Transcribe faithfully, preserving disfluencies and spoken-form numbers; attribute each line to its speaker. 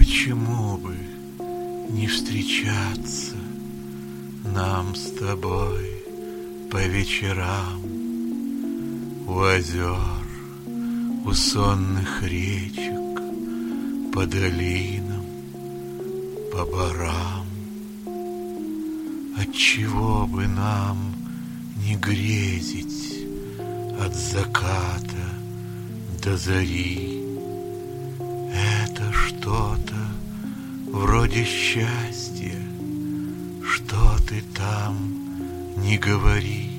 Speaker 1: Почему бы не встречаться нам с тобой по вечерам у озер, у сонных речек, по долинам, по барам? Отчего бы нам не грезить от заката до зари? Это что-то вроде счастья, что ты там не говори.